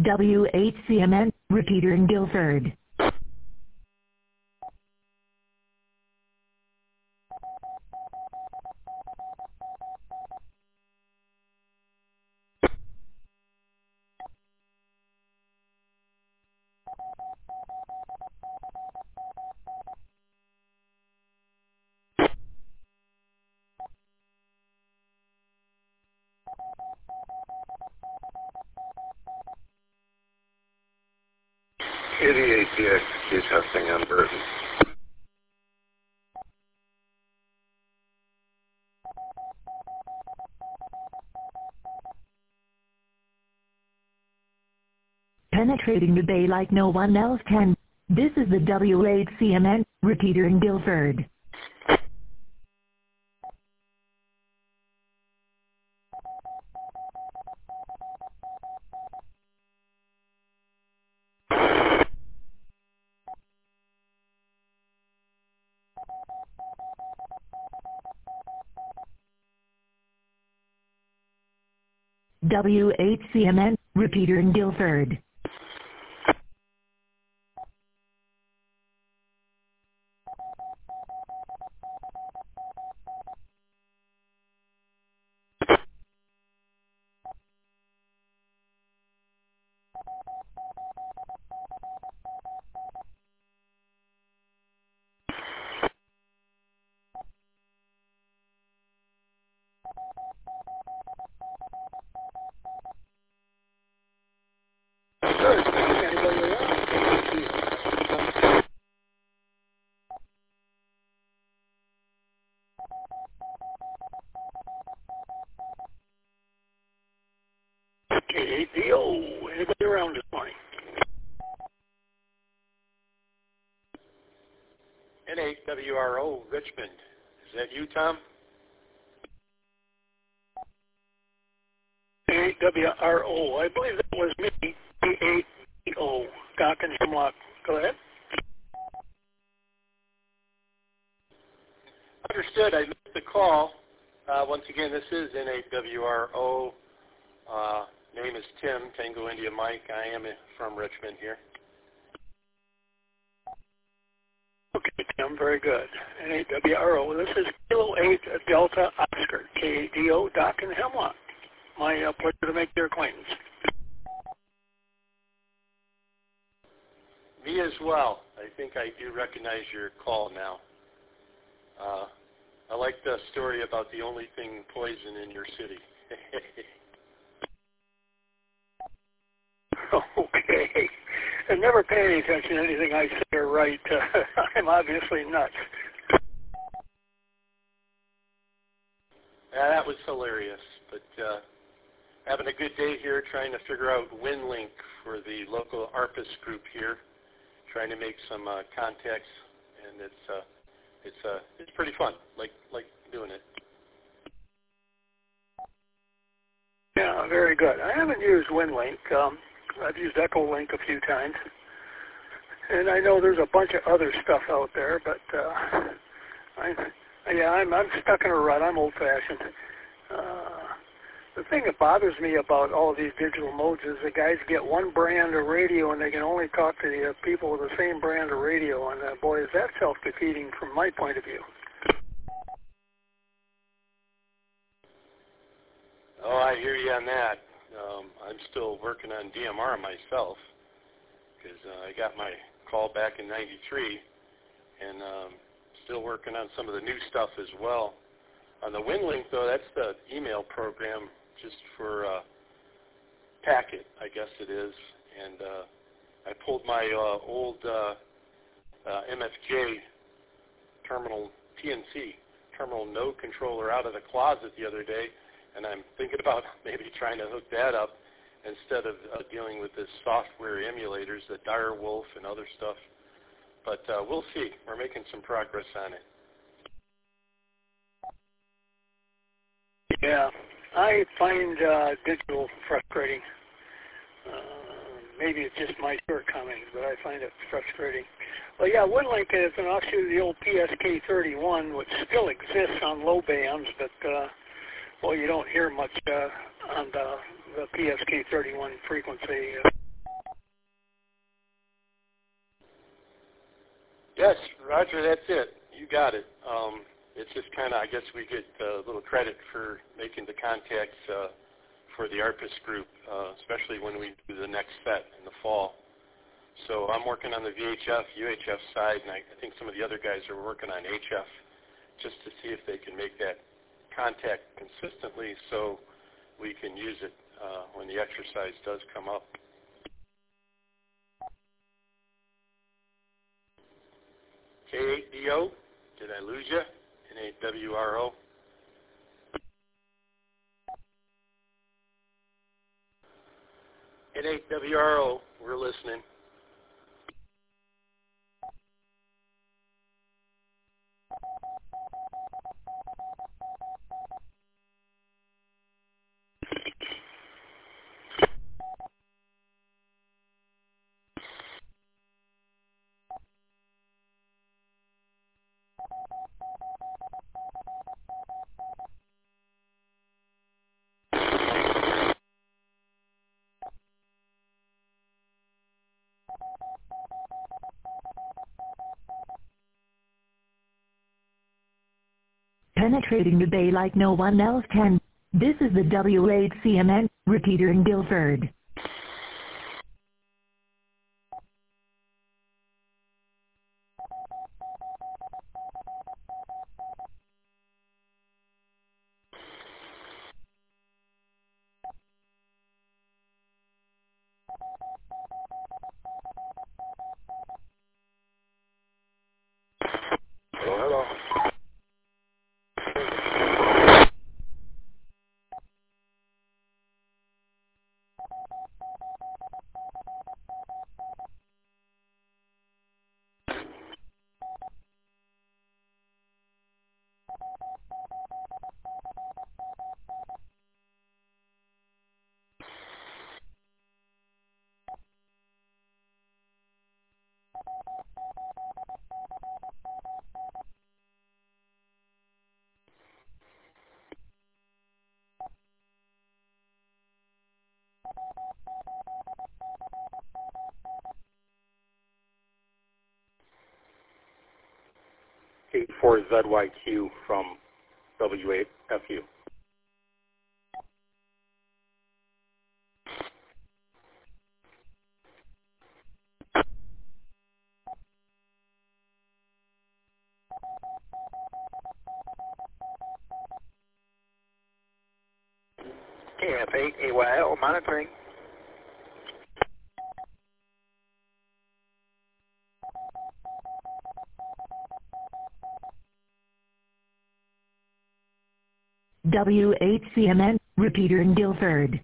WHCMN, repeater in Guilford. KDATX is testing on Burton. Penetrating the bay like no one else can. This is the WHCMN, repeater in Guilford. WHCMN, repeater in Guilford. KAPO, anybody around this morning? N8WRO, Richmond. Is that you, Tom? N8WRO, I believe that was me. KAPO, Doc and Hemlock. Go ahead. Understood. I missed the call. Once again, this is N8WRO. Name is Tim, Tango India Mike. I am from Richmond here. Okay, Tim, very good. N8WRO, this is Kilo 8 Delta Oscar, KADO, Doc and Hemlock. My pleasure to make your acquaintance. Me as well. I think I do recognize your call now. I like the story about the only thing poison in your city. Okay. And never pay any attention to anything I say or write. I'm obviously nuts. Yeah, that was hilarious. But having a good day here, trying to figure out WinLink for the local ARPAS group here, trying to make some contacts, and it's pretty fun. Like doing it. Yeah, very good. I haven't used WinLink. I've used Echolink a few times, and I know there's a bunch of other stuff out there, but I'm stuck in a rut. I'm old-fashioned. The thing that bothers me about all of these digital modes is the guys get one brand of radio and they can only talk to the people with the same brand of radio, and boy, is that self-defeating from my point of view. Oh, I hear you on that. I'm still working on DMR myself because I got my call back in '93, and still working on some of the new stuff as well. On the WinLink, though, that's the email program just for packet, I guess it is. And I pulled my old MFJ terminal TNC terminal node controller out of the closet the other day, and I'm thinking about maybe trying to hook that up instead of dealing with this software emulators, the Direwolf and other stuff. But we'll see. We're making some progress on it. Yeah, I find digital frustrating. Maybe it's just my shortcomings, but I find it frustrating. Well, yeah, WinLink is an offshoot of the old PSK31, which still exists on low bands, but well, you don't hear much on the PSK31 frequency. Yes, Roger, that's it. You got it. It's just kind of, I guess we get a little credit for making the contacts for the ARPAS group, especially when we do the next set in the fall. So I'm working on the VHF, UHF side, and I think some of the other guys are working on HF just to see if they can make that contact consistently so we can use it when the exercise does come up. K8DO, did I lose you? N8WRO. N8WRO, we're listening. Penetrating the bay like no one else can. This is the W8CMN repeater in Guilford. Hello. K4ZYQ from W8FU. KF8AYL monitoring. W8CMN repeater in Guilford.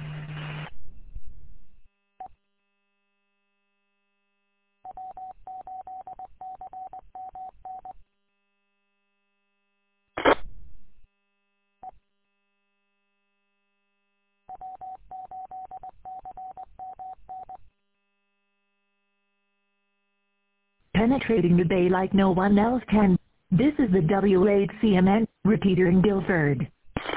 Penetrating the bay like no one else can. This is the W8CMN repeater in Guilford.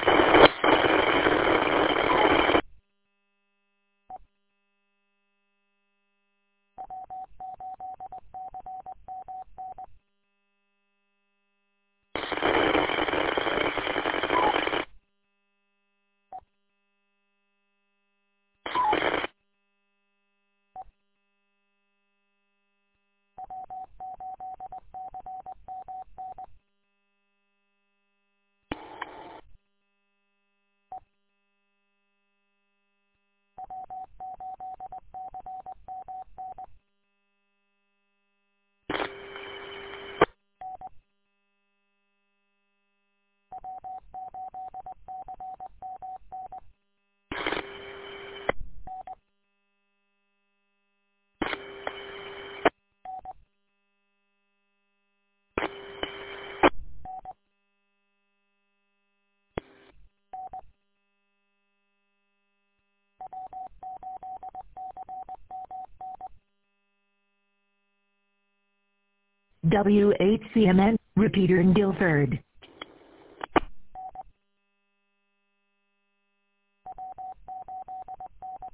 W8CMN repeater in Guilford.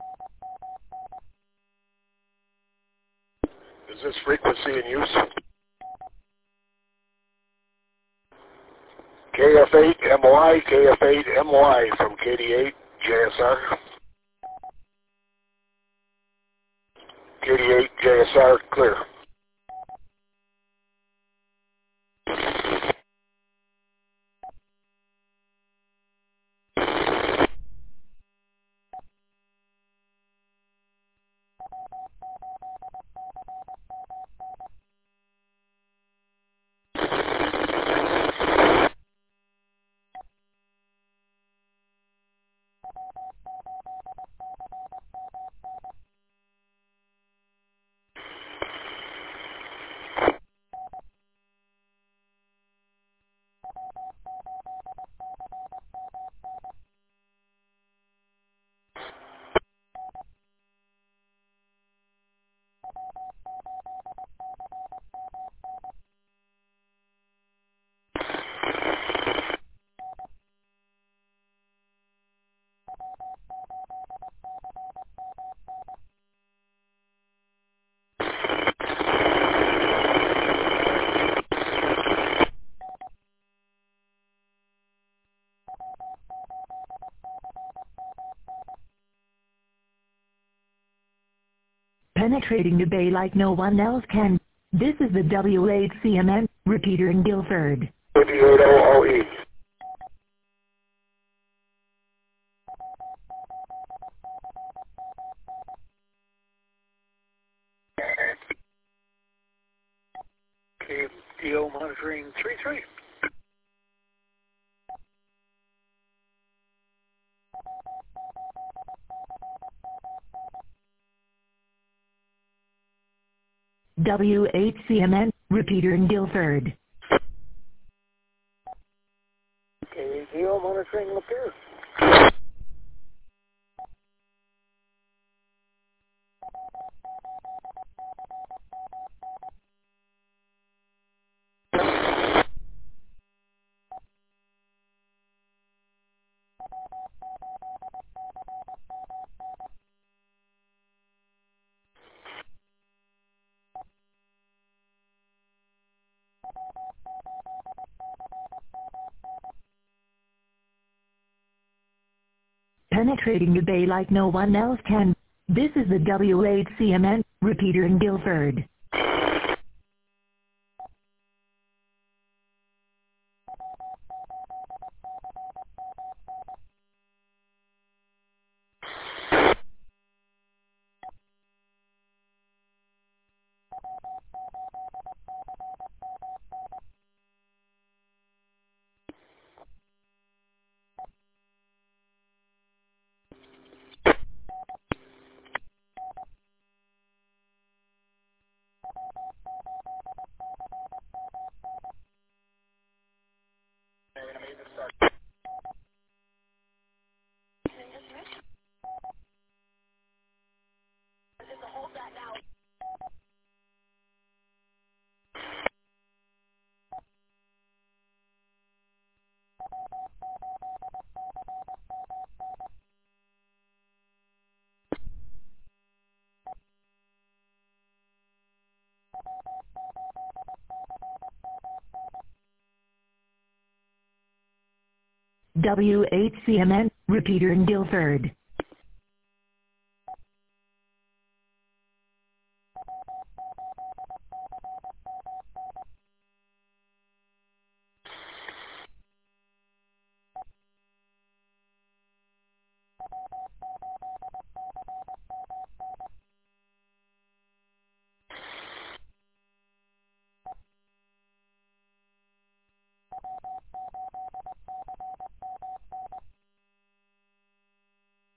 Is this frequency in use? KF8MY, KF8MY from KD8 JSR. KD8 JSR, clear. Penetrating the bay like no one else can. This is the W8CMN, repeater in Guilford. 5800E. KDO monitoring 33. W8CMN, repeater in Guilford. KDO monitoring Lapeer. Penetrating the bay like no one else can. This is the W8CMN, repeater in Guilford. W8CMN, repeater in Guilford.